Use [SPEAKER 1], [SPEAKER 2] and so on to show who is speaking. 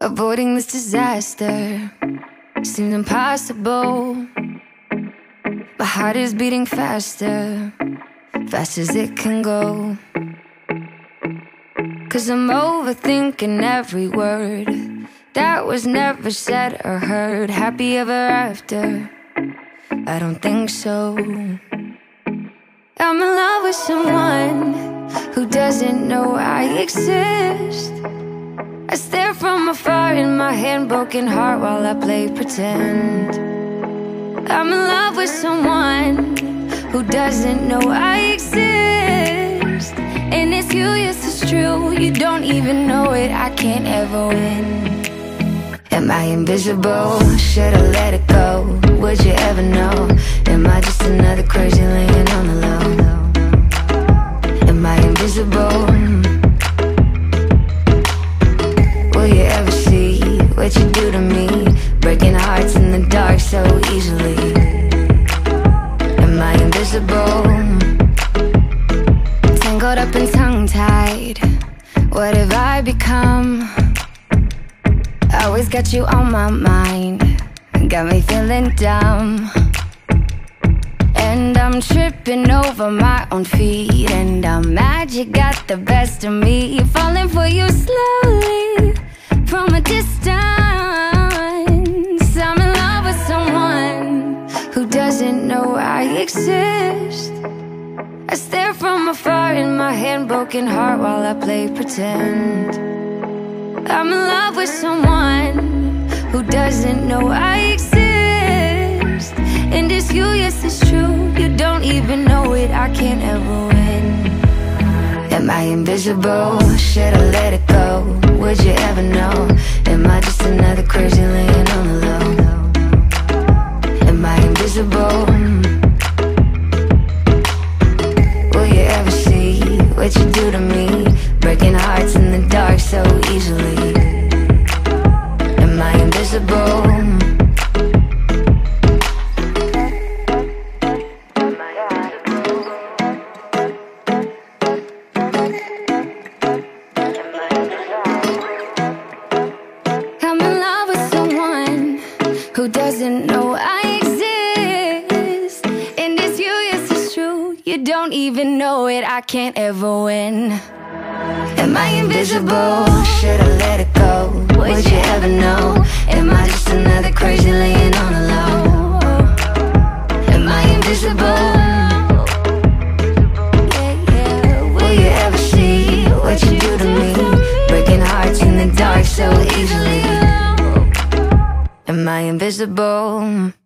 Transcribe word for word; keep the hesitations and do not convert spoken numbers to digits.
[SPEAKER 1] Avoiding this disaster seemed impossible. My heart is beating faster, fast as it can go. Cause I'm overthinking every word that was never said or heard. Happy ever after? I don't think so. I'm in love with someone who doesn't know I exist. I stare from afar in my hand-broken heart while I play pretend. I'm in love with someone who doesn't know I exist. And it's you, yes it's true, you don't even know it, I can't ever win. Am I invisible? Should've let it go. Would you ever know? Am I just another crazy laying on the low? Am I invisible? Will you ever see what you do to me? Breaking hearts in the dark so easily. Am I invisible? Tangled up and tongue-tied, what have I become? Always got you on my mind, got me feeling dumb. And I'm tripping over my own feet, and I'm mad you got the best of me. Falling for you slowly from a distance. I'm in love with someone who doesn't know I exist. I stare from afar in my hand-broken heart while I play pretend. I'm in love with someone who doesn't know I exist. And it's you, yes it's true, you don't even know it, I can't ever win. Am I invisible? Should've let it go. Would you ever know? Am I just another crazy laying on the low? Am I invisible? Will you ever see what you do to me? Breaking hearts in the dark so easily. Am I invisible? I'm in love with someone who doesn't know I exist. And it's you, yes it's true, you don't even know it, I can't ever win. Am I invisible? Should've let it go. Would you ever know? Am I just another crazy laying on the low? Am I invisible? Yeah, yeah. Will you ever see what you do to me? Breaking hearts in the dark so easily. Am I invisible?